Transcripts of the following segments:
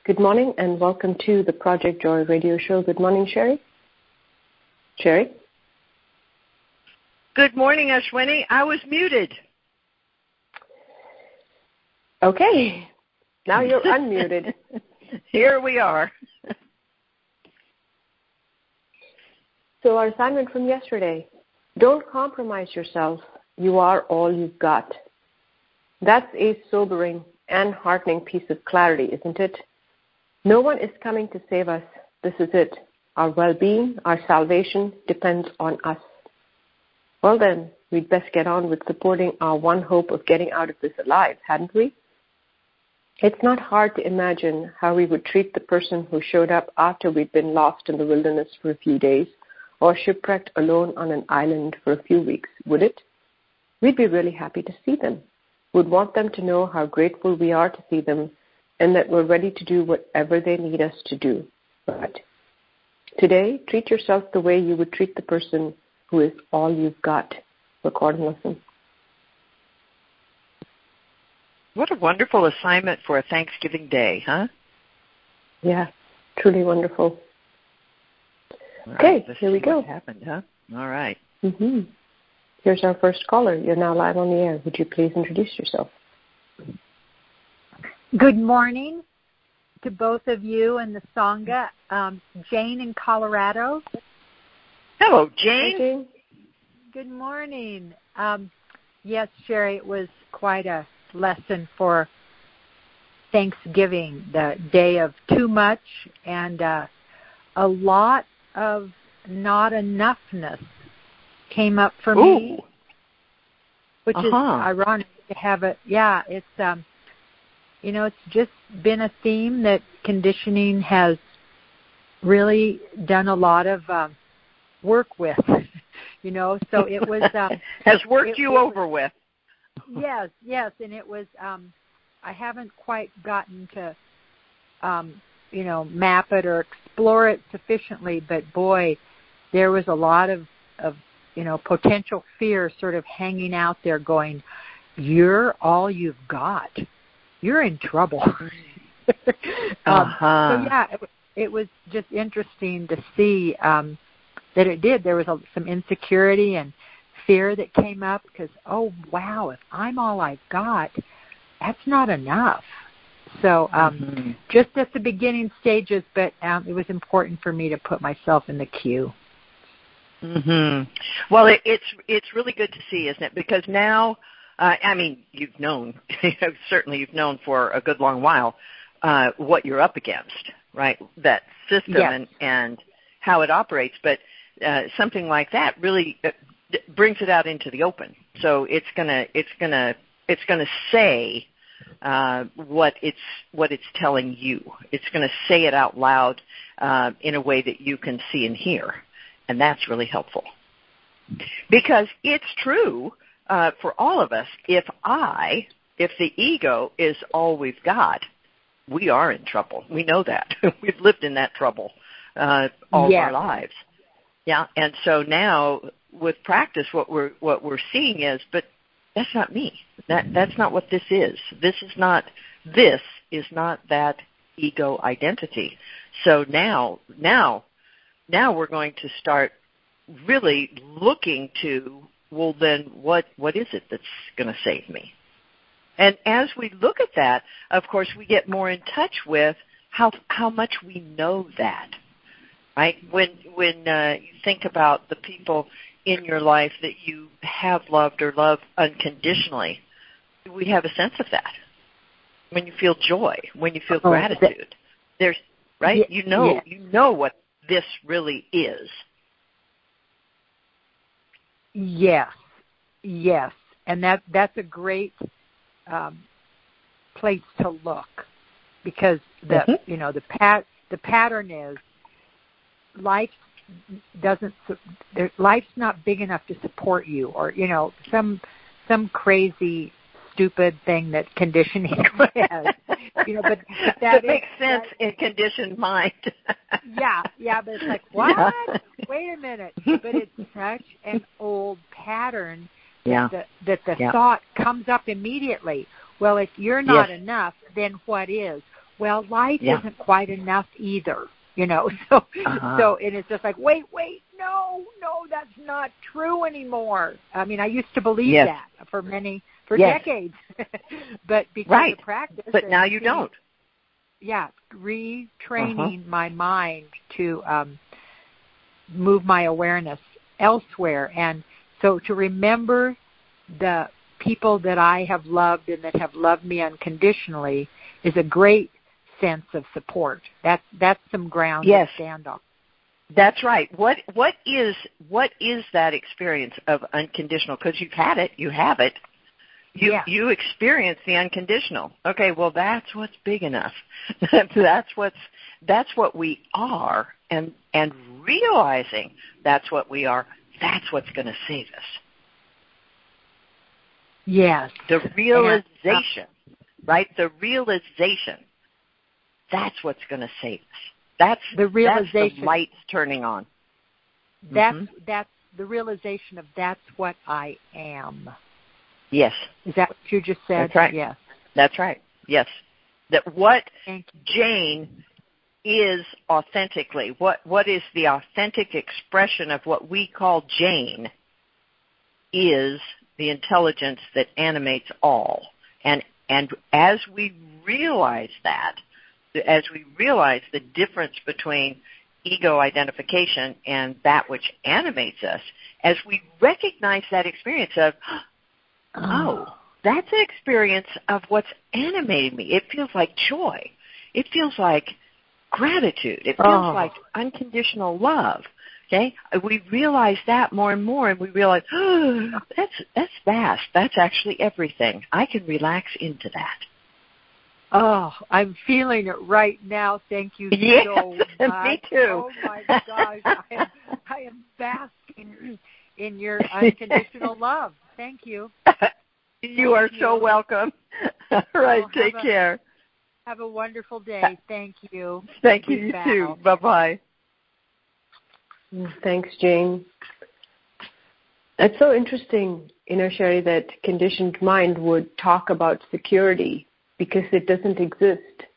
Good morning and welcome to the Project Joy radio show. Good morning, Sherry. Sherry? Good morning, Ashwini. I was muted. Okay. Now you're unmuted. Here we are. So our assignment from yesterday, don't compromise yourself. You are all you've got. That's a sobering and heartening piece of clarity, isn't it? No one is coming to save us. This is it. Our well-being, our salvation depends on us. Well then, we'd best get on with supporting our one hope of getting out of this alive, hadn't we? It's not hard to imagine how we would treat the person who showed up after we'd been lost in the wilderness for a few days or shipwrecked alone on an island for a few weeks, would it? We'd be really happy to see them. We'd want them to know how grateful we are to see them and that we're ready to do whatever they need us to do. But today, treat yourself the way you would treat the person who is all you've got. Record and listen. What a wonderful assignment for a Thanksgiving day, huh? Yeah, truly wonderful. All okay, right, here we go. What happened, huh? All right. Mm-hmm. Here's our first caller. You're now live on the air. Would you please introduce yourself? Good morning to both of you and the Sangha. Jane in Colorado. Hello, Jane. Hi, Jane. Good morning. Yes, Sherry, it was quite a lesson for Thanksgiving, the day of too much and a lot of not enoughness came up for me, which is ironic to have it. Yeah, it's it's just been a theme that conditioning has really done a lot of work with, so it was... has worked you over with. Yes, and it was, I haven't quite gotten to, map it or explore it sufficiently, but boy, there was a lot of potential fear sort of hanging out there going, you're all you've got. You're in trouble. So yeah, it was just interesting to see that it did. There was some insecurity and fear that came up because, oh, wow, if I'm all I've got, that's not enough. So just at the beginning stages, but it was important for me to put myself in the queue. Mm-hmm. Well, it's really good to see, isn't it? Because now, you've known, certainly you've known for a good long while what you're up against, right? That system and how it operates. But something like that really brings it out into the open. So it's gonna say what it's telling you. It's gonna say it out loud in a way that you can see and hear, and that's really helpful. Because it's true for all of us. If the ego is all we've got, we are in trouble. We know that. We've lived in that trouble all of our lives. Yeah, and so now with practice, what we're seeing is, but that's not me. That's not what this is. This is not that ego identity. So now we're going to start really looking to, well, then what is it that's going to save me? And as we look at that, of course, we get more in touch with how much we know that. Right? When you think about the people in your life that you have loved or love unconditionally, we have a sense of that. When you feel joy, when you feel gratitude, there's right. You know what this really is. Yes, and that's a great place to look, because the pattern is life's not big enough to support you, or some crazy stupid thing that conditioning has. But that makes sense in conditioned mind. yeah, but it's like, what? Yeah. Wait a minute. But it's such an old pattern that the thought comes up immediately. Well, if you're not enough, then what is? well, light isn't quite enough either, you know. So and it's just like, wait, no, that's not true anymore. I mean, I used to believe that for decades, but because of practice. But now you don't. Yeah, retraining my mind to move my awareness elsewhere, and so to remember the people that I have loved and that have loved me unconditionally is a great sense of support. That's some ground to stand on. That's right. What is that experience of unconditional? Because you've had it, you have it. You experience the unconditional. Okay, well that's what's big enough. that's what we are, and realizing that's what we are. That's what's going to save us. Yes. The realization, right? The realization. That's what's going to save us. That's the realization. That's the lights turning on. That's the realization of that's what I am. Yes. Is that what you just said? That's right. Yes. That's right. Yes. That what Jane is authentically, what is the authentic expression of what we call Jane is the intelligence that animates all. And as we realize that, as we realize the difference between ego identification and that which animates us, as we recognize that experience of, oh, that's an experience of what's animating me. It feels like joy. It feels like gratitude. It feels like unconditional love. Okay? We realize that more and more, and we realize, oh, that's vast. That's actually everything. I can relax into that. Oh, I'm feeling it right now. Thank you so much. Me too. Oh my gosh, I am basking in your unconditional love. Thank you. You are so welcome. All right, take care. Have a wonderful day. Thank you. Thank you, you too. Bye-bye. Thanks, Jane. It's so interesting, Sherry, that conditioned mind would talk about security because it doesn't exist.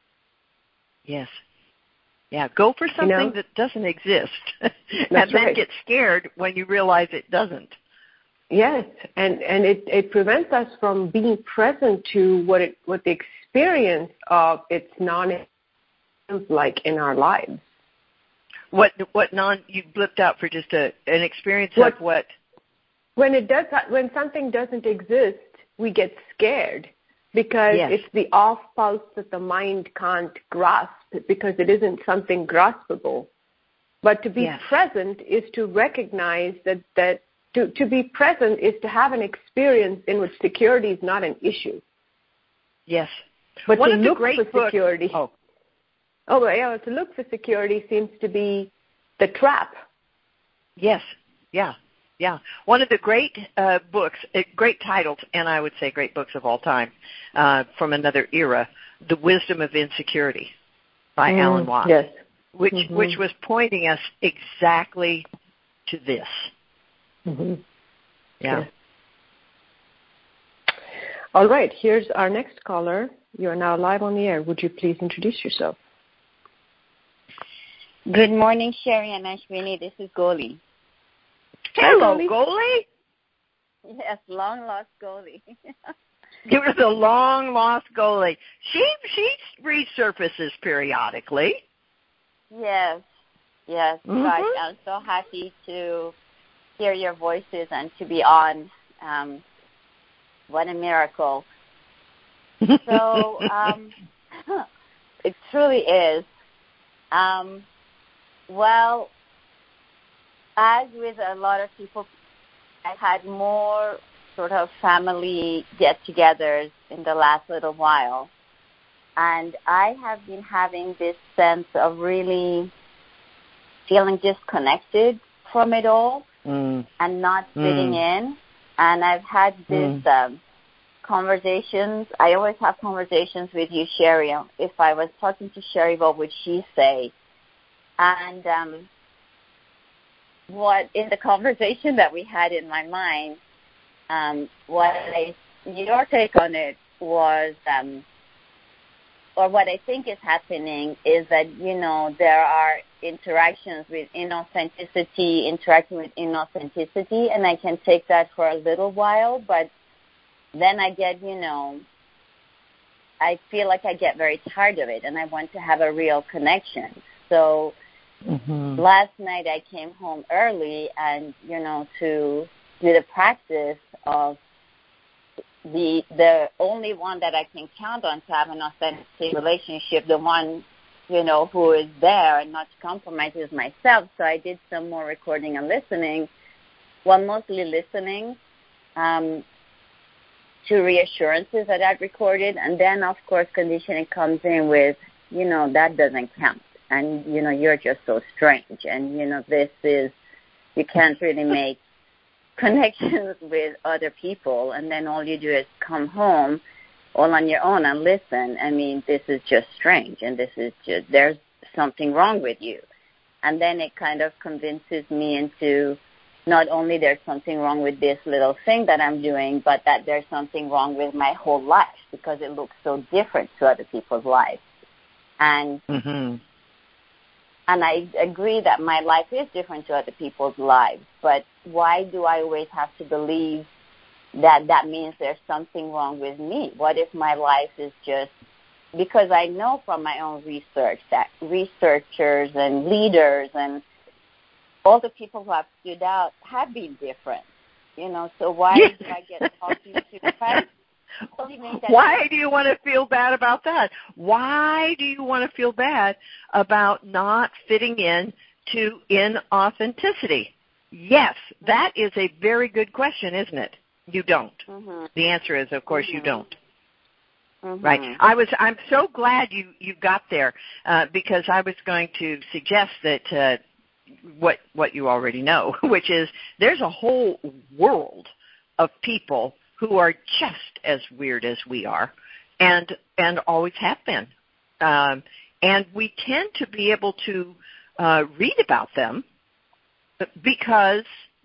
Yes. Yeah, go for something that doesn't exist. And then get scared when you realize it doesn't. Yes, and it prevents us from being present to what the experience of its non-existence like in our lives. You blipped out for just an experience of what? When something doesn't exist, we get scared because it's the off pulse that the mind can't grasp because it isn't something graspable. But to be present is to recognize that to be present is to have an experience in which security is not an issue. Yes. But to look for security. To look for security seems to be the trap. Yes. Yeah. Yeah. One of the great books, great titles, and I would say great books of all time, from another era, The Wisdom of Insecurity by Alan Watts. Yes. Which was pointing us exactly to this. Mm-hmm. Yeah. Yes. All right, here's our next caller. You are now live on the air. Would you please introduce yourself? Good morning, Sherry and Ashwini. This is Goli. Hello, Goli. Yes, long-lost Goli. You're the long-lost Goli. She resurfaces periodically. Yes. Mm-hmm. But I'm so happy to hear your voices and to be on. What a miracle. So it truly is. Well, as with a lot of people, I had more sort of family get-togethers in the last little while. And I have been having this sense of really feeling disconnected from it all and not fitting in. And I've had this conversations. I always have conversations with you, Sherry. If I was talking to Sherry, what would she say? And what in the conversation that we had in my mind, your take on it was or what I think is happening is that, there are interactions with inauthenticity, interacting with inauthenticity, and I can take that for a little while, but then I get, I feel like I get very tired of it, and I want to have a real connection. So last night I came home early and, to do the practice of the only one that I can count on to have an authentic relationship, the one, who is there and not to compromise is myself. So I did some more recording and listening, mostly listening to reassurances that I'd recorded. And then, of course, conditioning comes in with, that doesn't count. And, you're just so strange. And, this is, you can't really make connections with other people, and then all you do is come home all on your own and listen. I mean, this is just strange, and this is just, there's something wrong with you. And then it kind of convinces me into not only there's something wrong with this little thing that I'm doing, but that there's something wrong with my whole life because it looks so different to other people's lives. And and I agree that my life is different to other people's lives, but why do I always have to believe that that means there's something wrong with me? What if my life is just, because I know from my own research that researchers and leaders and all the people who have stood out have been different, so why do I get talking to press? Why do you want to feel bad about that? Why do you want to feel bad about not fitting in to inauthenticity? Yes, that is a very good question, isn't it? You don't. The answer is, of course, you don't. Right. I'm so glad you got there because I was going to suggest that what you already know, which is there's a whole world of people who are just as weird as we are and always have been. And we tend to be able to read about them because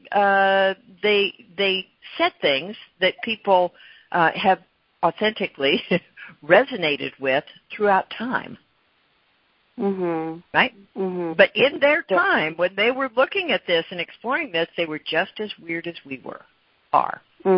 they said things that people have authentically resonated with throughout time. Right? But in their time, when they were looking at this and exploring this, they were just as weird as we are.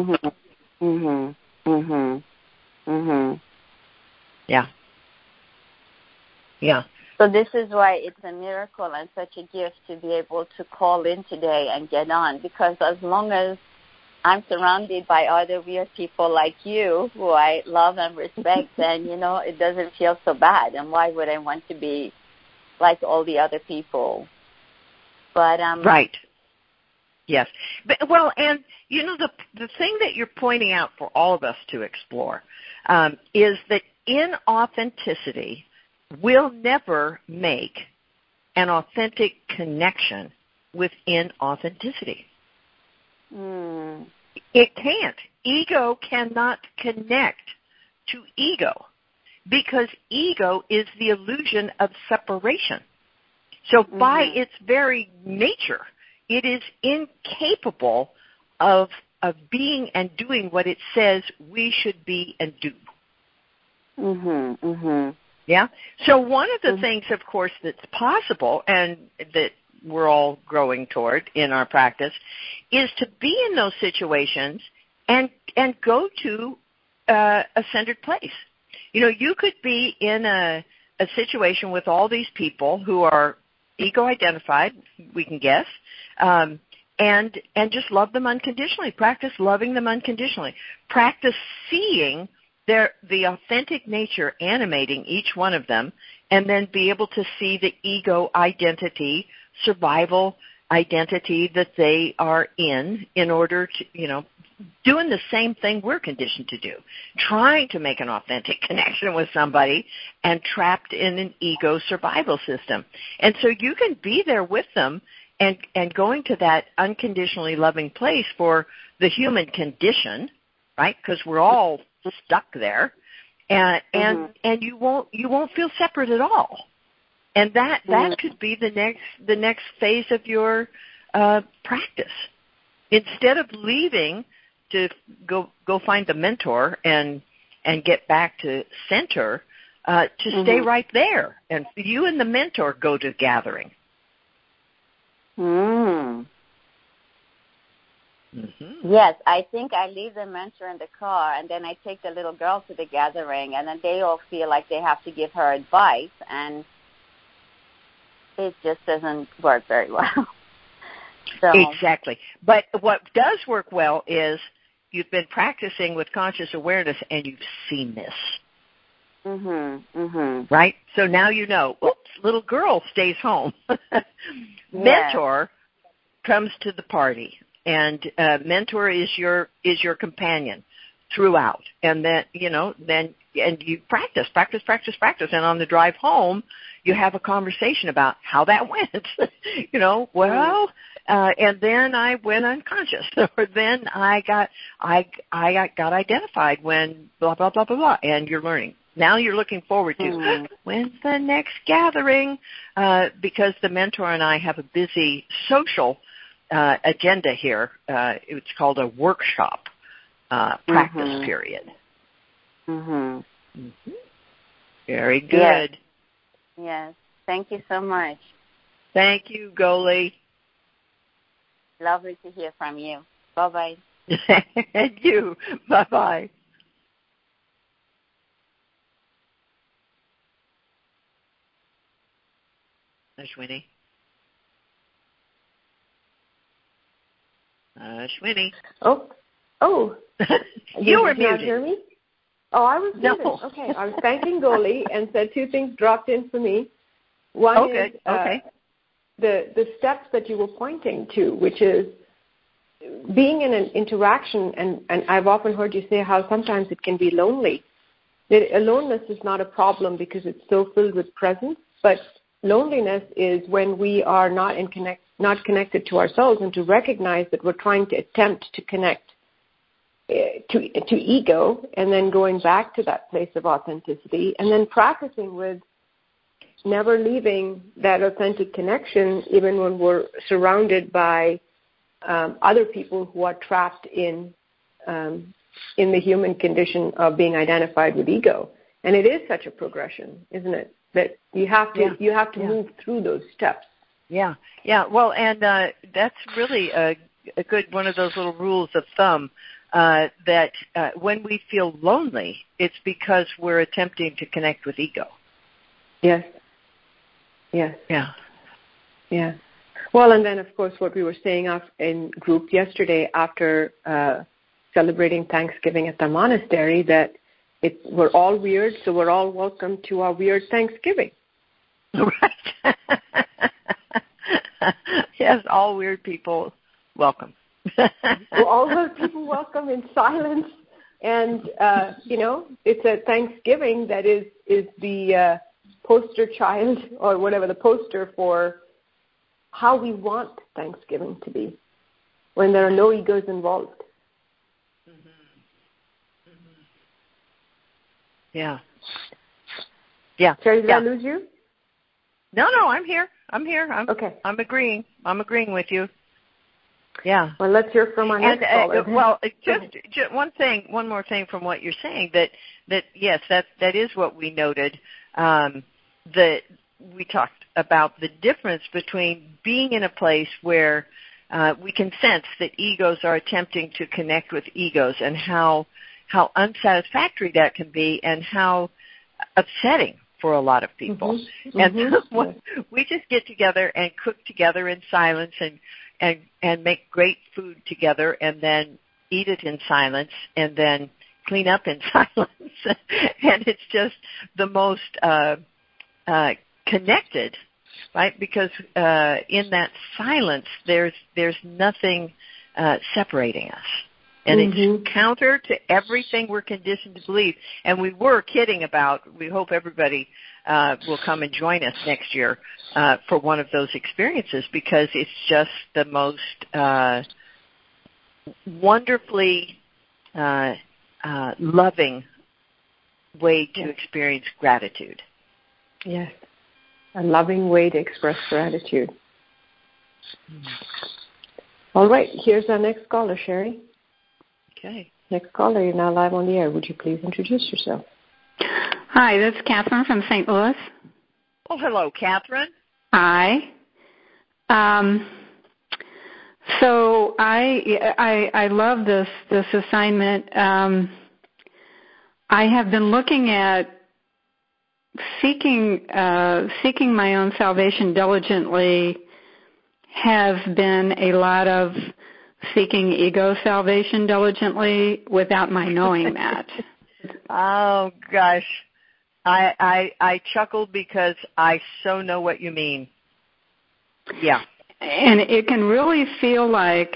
Yeah. Yeah. So this is why it's a miracle and such a gift to be able to call in today and get on, because as long as I'm surrounded by other weird people like you, who I love and respect, then, it doesn't feel so bad. And why would I want to be like all the other people? But right. Yes. But, and, the thing that you're pointing out for all of us to explore is that inauthenticity will never make an authentic connection with inauthenticity. It can't. Ego cannot connect to ego because ego is the illusion of separation. So by its very nature, it is incapable of being and doing what it says we should be and do. Yeah? So one of the things, of course, that's possible and that we're all growing toward in our practice is to be in those situations and go to a centered place. You could be in a situation with all these people who are ego-identified, we can guess, and just love them unconditionally. Practice loving them unconditionally. Practice seeing the authentic nature animating each one of them, and then be able to see the ego identity, survival identity that they are in order to, doing the same thing we're conditioned to do, trying to make an authentic connection with somebody and trapped in an ego survival system. And so you can be there with them and going to that unconditionally loving place for the human condition, right? Because we're all stuck there, and you won't feel separate at all. And that could be the next phase of your practice. Instead of leaving to go find the mentor and get back to center, to stay right there. And you and the mentor go to the gathering. Yes, I think I leave the mentor in the car, and then I take the little girl to the gathering, and then they all feel like they have to give her advice, and it just doesn't work very well. So. Exactly. But what does work well is you've been practicing with conscious awareness, and you've seen this. Right? So now you know, oops, little girl stays home. Mentor comes to the party. And mentor is your companion throughout, and then and you practice, and on the drive home, you have a conversation about how that went. And then I went unconscious, or then I got identified when blah blah blah blah blah, and you're learning. Now you're looking forward to when's the next gathering, because the mentor and I have a busy social agenda here. It's called a workshop practice period. Very good. Yes. Thank you so much. Thank you, Goli. Lovely to hear from you. Bye-bye. And you. Bye-bye. Ashwini. Ashwini. Oh. You were muted. muted. Hear me? Oh, I was muted. No. Okay, I was thanking Goli and said two things dropped in for me. One is the steps that you were pointing to, which is being in an interaction, and I've often heard you say how sometimes it can be lonely. That aloneness is not a problem because it's so filled with presence, but loneliness is when we are not connected to ourselves, and to recognize that we're trying to attempt to connect to ego, and then going back to that place of authenticity, and then practicing with never leaving that authentic connection, even when we're surrounded by other people who are trapped in the human condition of being identified with ego. And it is such a progression, isn't it? That you have to move through those steps. Yeah. Well, and that's really a good one of those little rules of thumb, that when we feel lonely, it's because we're attempting to connect with ego. Yes. Yeah. Well, and then, of course, what we were saying in group yesterday after celebrating Thanksgiving at the monastery, that we're all weird, so we're all welcome to our weird Thanksgiving. Right. Yes, all weird people welcome. All those people welcome in silence. And, it's a Thanksgiving that is the poster child, or whatever, the poster for how we want Thanksgiving to be when there are no egos involved. Yeah. Sherry, did I lose you? No, I'm here. Okay. I'm agreeing with you. Yeah. Well, let's hear from our next caller. Well, just one more thing from what you're saying, that yes, that is what we noted. That we talked about the difference between being in a place where we can sense that egos are attempting to connect with egos, and how unsatisfactory that can be, and how upsetting for a lot of people. And we just get together and cook together in silence, and make great food together, and then eat it in silence, and then clean up in silence. And it's just the most connected, right? Because in that silence, there's nothing separating us. And it's counter to everything we're conditioned to believe. And we were kidding about, we hope everybody will come and join us next year for one of those experiences, because it's just the most wonderfully loving way to experience gratitude. Yes, a loving way to express gratitude. All right, here's our next caller, Sherry. Okay. Next caller, you're now live on the air. Would you please introduce yourself? Hi, this is Catherine from St. Louis. Oh, hello, Catherine. Hi. So I love this assignment. I have been looking at seeking my own salvation diligently. Has been a lot of seeking ego salvation diligently without my knowing that. Oh gosh, I chuckled because I so know what you mean. Yeah. And it can really feel like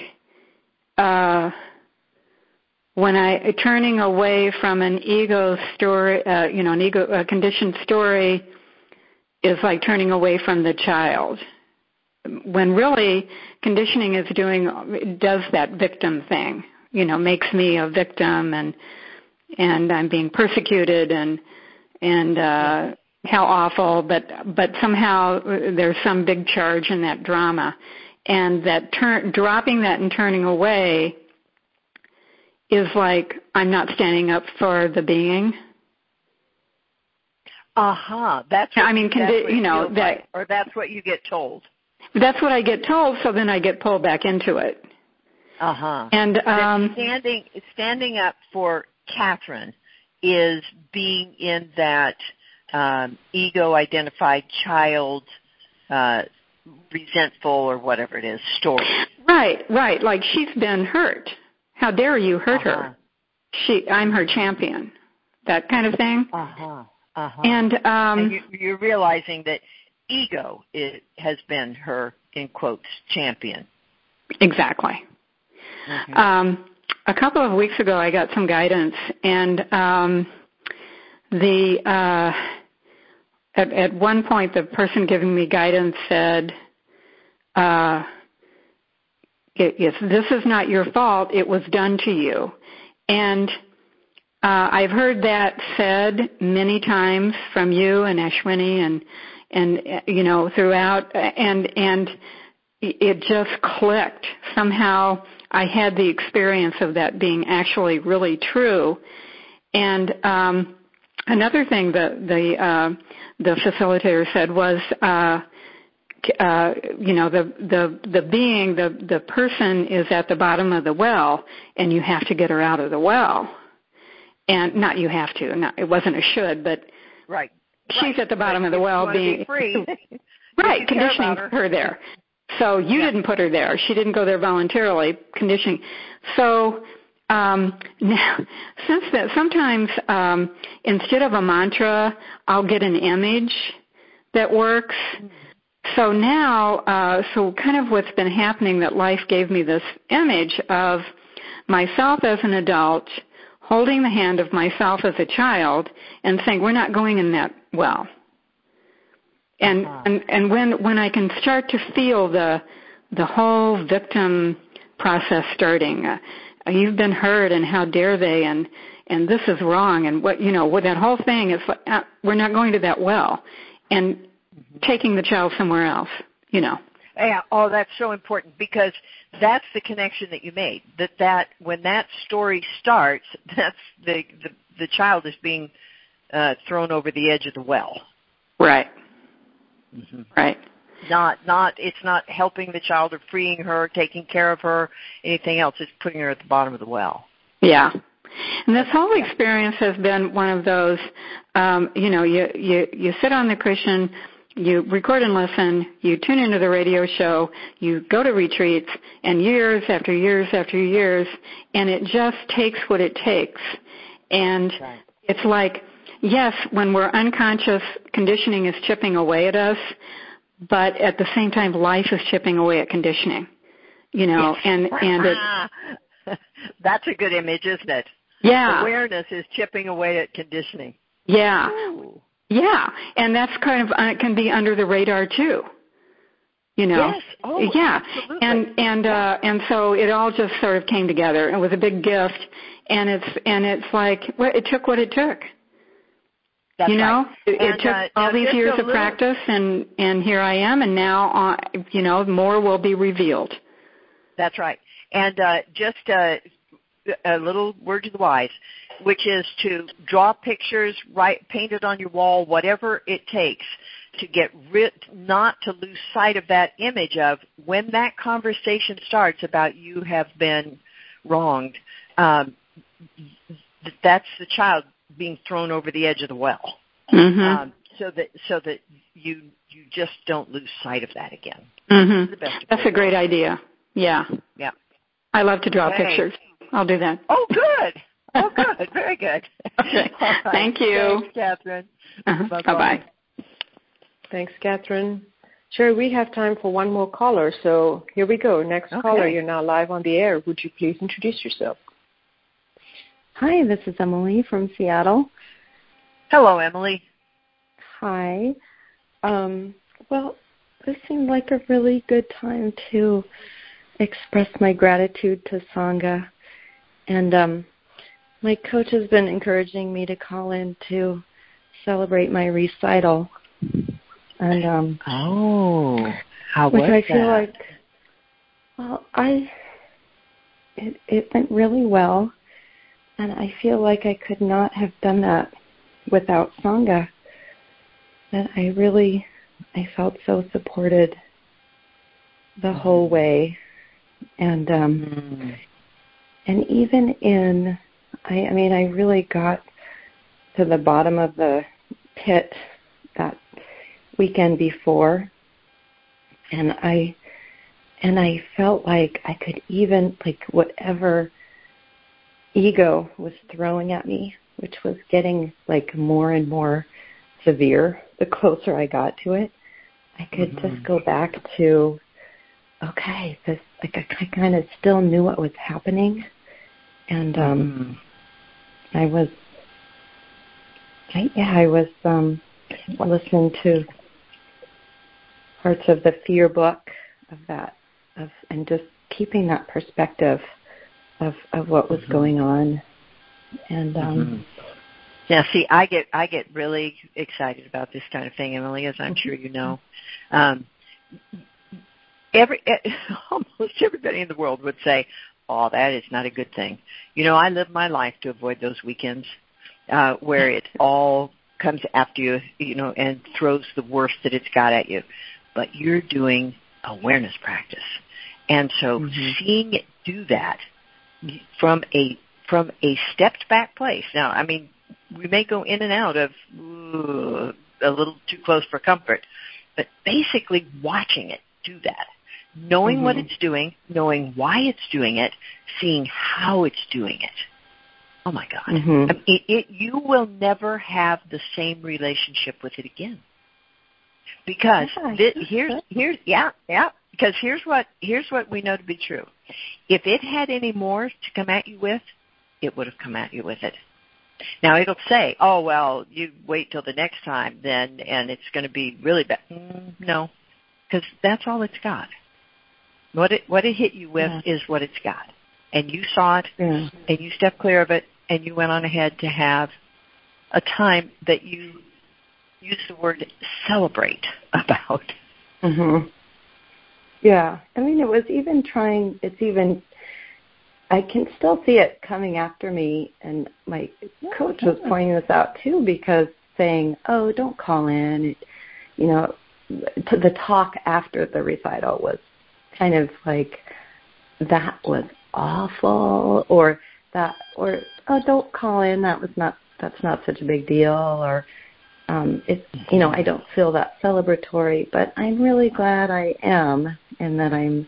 when turning away from an ego story, a conditioned story is like turning away from the child. When really conditioning does that victim thing, makes me a victim and I'm being persecuted and how awful, but somehow there's some big charge in that drama, and that dropping that and turning away is like I'm not standing up for the being. That's what, or that's what you get told. That's what I get told, so then I get pulled back into it. And standing up for Catherine is being in that ego-identified child, resentful or whatever it is, story. Right. Like she's been hurt. How dare you hurt her? I'm her champion. That kind of thing. And you're realizing that ego has been her, in quotes, champion. Exactly. A couple of weeks ago, I got some guidance, and at one point, the person giving me guidance said, "If this is not your fault, it was done to you." And I've heard that said many times from you and Ashwini and throughout, and it just clicked. Somehow I had the experience of that being actually really true. And another thing that the facilitator said was, the person is at the bottom of the well, and you have to get her out of the well. And not you have to. It wasn't a should, but right. She's at the bottom of the well, being free. Right, conditioning her there. So you didn't put her there. She didn't go there voluntarily, conditioning. So now, since that, sometimes instead of a mantra, I'll get an image that works. So now, kind of what's been happening, that life gave me this image of myself as an adult holding the hand of myself as a child and saying, we're not going in that well. And when I can start to feel the whole victim process starting, you've been hurt and how dare they, and this is wrong, and with that whole thing, it's like, we're not going to that well, and taking the child somewhere else, Yeah, that's so important, because that's the connection that you made. That when that story starts, that's the child is being thrown over the edge of the well. Right. Right. It's not helping the child or freeing her, taking care of her, anything else. It's putting her at the bottom of the well. Yeah. And this whole experience has been one of those, you sit on the cushion, you record and listen, you tune into the radio show, you go to retreats, and years after years after years, and it just takes what it takes. And it's like, yes, when we're unconscious, conditioning is chipping away at us, but at the same time, life is chipping away at conditioning. And it, that's a good image, isn't it? Yeah. Awareness is chipping away at conditioning. Yeah. Ooh. Yeah, and that's kind of can be under the radar too. Yes. Oh, yeah. Absolutely. And so it all just sort of came together. It was a big gift, and it's like it took what it took. That's right. It took all these years of practice, and here I am, and now more will be revealed. That's right. And just a little word to the wise. which is to draw pictures, paint it on your wall, whatever it takes to get not to lose sight of that image of when that conversation starts about you have been wronged. That's the child being thrown over the edge of the well. Mm-hmm. So that you just don't lose sight of that again. Mm-hmm. That's a great idea. Yeah. Yeah. I love to draw pictures. I'll do that. Oh, good. Oh, good. Very good. Okay. Right. Thank you. Thanks, Catherine. Bye-bye. Thanks, Catherine. Sure, we have time for one more caller, so here we go. Next caller, you're now live on the air. Would you please introduce yourself? Hi, this is Emily from Seattle. Hello, Emily. Hi. Well, this seemed like a really good time to express my gratitude to Sangha. And my coach has been encouraging me to call in to celebrate my recital. And how was which I feel that? like, well, it went really well, and I feel like I could not have done that without Sangha. That I felt so supported the whole way, and even I really got to the bottom of the pit that weekend before, and I felt like I could even, like, whatever ego was throwing at me, which was getting like more and more severe the closer I got to it, I could just go back to, okay, this, like, I kind of still knew what was happening, and I was listening to parts of the Fear book and just keeping that perspective of what was going on, and yeah. See, I get really excited about this kind of thing, Emily, as I'm sure you know. Almost everybody in the world would say, "Oh, that is not a good thing." You know, I live my life to avoid those weekends where it all comes after you, you know, and throws the worst that it's got at you. But you're doing awareness practice, and so seeing it do that from a stepped back place. Now, I mean, we may go in and out of a little too close for comfort, but basically watching it do that, knowing what it's doing, knowing why it's doing it, seeing how it's doing it. Oh my God! I mean, you will never have the same relationship with it again, because because here's what we know to be true. If it had any more to come at you with, it would have come at you with it. Now it'll say, "Oh well, you wait till the next time, then, and it's going to be really bad." No, because that's all it's got. What it hit you with is what it's got, and you saw it, and you stepped clear of it, and you went on ahead to have a time that you use the word celebrate about. Yeah, I mean, it was even I can still see it coming after me, and my coach was pointing this out too, because saying, "Oh, don't call in," you know, the talk after the recital was kind of like, "That was awful," or "Oh, don't call in, that's not such a big deal," or it's, you know, I don't feel that celebratory, but I'm really glad I am, and that I'm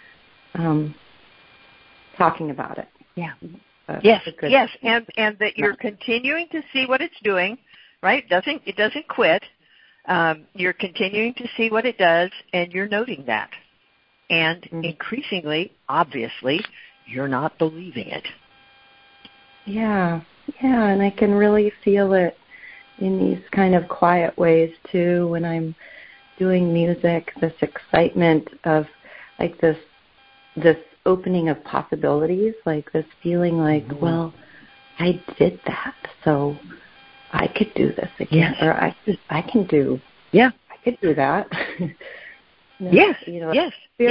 talking about it. Yeah. Yes, and that you're continuing to see what it's doing, right? It doesn't quit. You're continuing to see what it does, and you're noting that. And increasingly, obviously, you're not believing it. Yeah, and I can really feel it in these kind of quiet ways too, when I'm doing music, this excitement of like this opening of possibilities, like this feeling like, well, I did that, so I could do this again, or I can do that.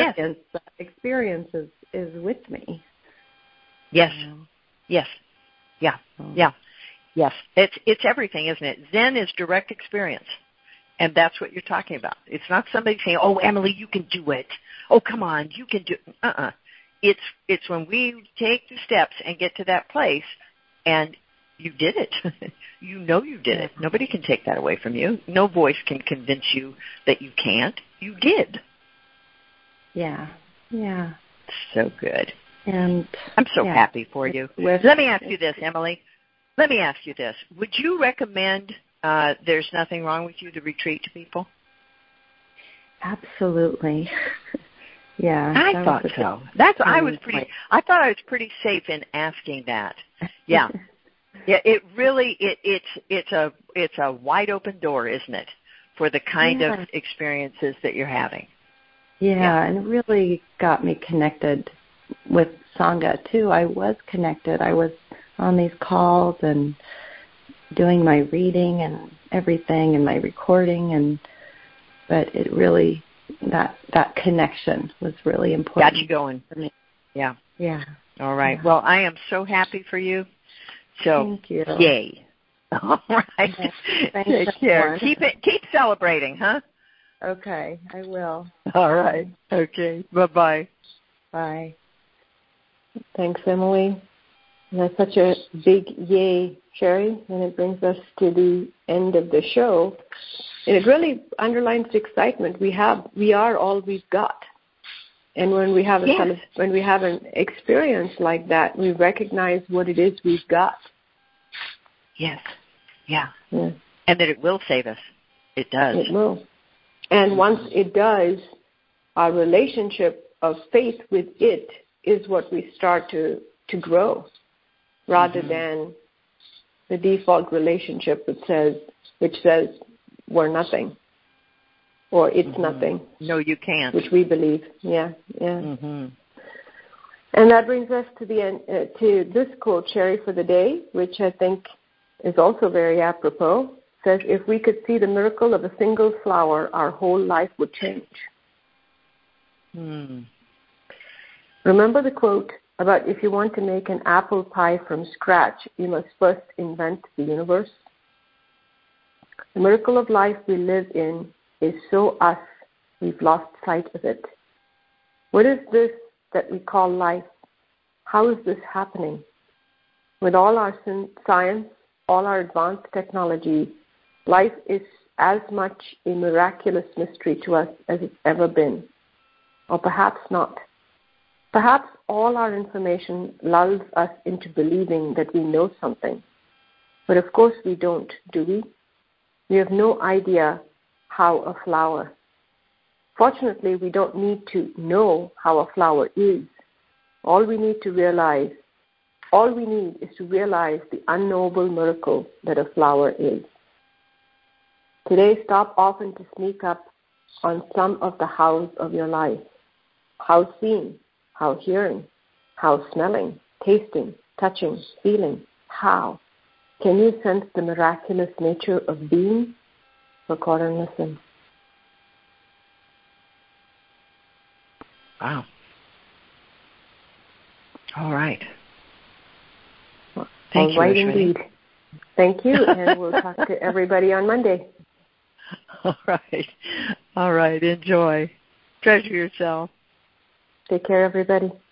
Experience is with me. Yes. Yes. Yeah. Yeah. Yes. It's everything, isn't it? Zen is direct experience. And that's what you're talking about. It's not somebody saying, "Oh, Emily, you can do it. Oh, come on, you can do it." It's when we take the steps and get to that place, and you did it. You know you did it. Nobody can take that away from you. No voice can convince you that you can't. You did. Yeah. Yeah. So good. And I'm so happy for you. Let me ask you this, Emily. Let me ask you this. Would you recommend There's Nothing Wrong with You, the retreat, to people? Absolutely. Yeah. I thought so. I thought I was pretty safe in asking that. Yeah. Yeah, it really it's a wide open door, isn't it, for the kind of experiences that you're having. Yeah, and it really got me connected with Sangha too. I was connected. I was on these calls and doing my reading and everything and my recording, but it really that connection was really important. Got you going. For me. Yeah. Yeah. All right. Yeah. Well, I am so happy for you. So, thank you. Yay. All right. Take care. Keep celebrating, huh? Okay, I will. All right. Okay. Bye-bye. Bye. Thanks, Emily. That's such a big yay, Sherry, and it brings us to the end of the show. And it really underlines the excitement we have. We are all we've got. And when we have when we have an experience like that, we recognize what it is we've got. Yes. Yeah. And that it will save us. It does. It will. And once it does, our relationship of faith with it is what we start to grow, rather than the default relationship which says we're nothing or it's nothing. No, you can't. Which we believe. Yeah. Mm-hmm. And that brings us to the end, to this quote, Sherry, for the day, which I think is also very apropos. It says, "If we could see the miracle of a single flower, our whole life would change." Remember the quote about if you want to make an apple pie from scratch, you must first invent the universe? The miracle of life we live in is so us, we've lost sight of it. What is this that we call life? How is this happening? With all our science, all our advanced technology, life is as much a miraculous mystery to us as it's ever been. Or perhaps not. Perhaps all our information lulls us into believing that we know something. But of course we don't, do we? We have no idea how a flower. Fortunately, we don't need to know how a flower is. All we need is to realize the unknowable miracle that a flower is. Today, stop often to sneak up on some of the hows of your life. How seeing, how hearing, how smelling, tasting, touching, feeling. How? Can you sense the miraculous nature of being? Record and listen. Wow. All right. Thank you, indeed. Thank you, and we'll talk to everybody on Monday. All right. All right. Enjoy. Treasure yourself. Take care, everybody.